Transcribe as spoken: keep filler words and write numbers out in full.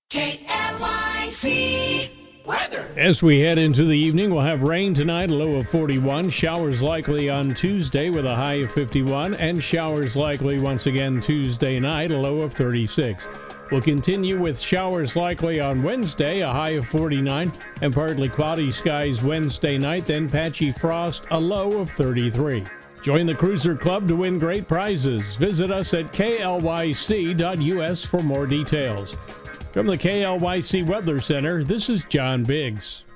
K L I C weather. As we head into the evening, we'll have rain tonight, a low of forty-one. Showers likely on Tuesday with a high of fifty-one. And showers likely once again Tuesday night, a low of thirty-six. We'll continue with showers likely on Wednesday, a high of forty-nine. And partly cloudy skies Wednesday night, then patchy frost, a low of thirty-three. Join the Cruiser Club to win great prizes. Visit us at K L Y C dot U S for more details. From the K L Y C Weather Center, this is John Biggs.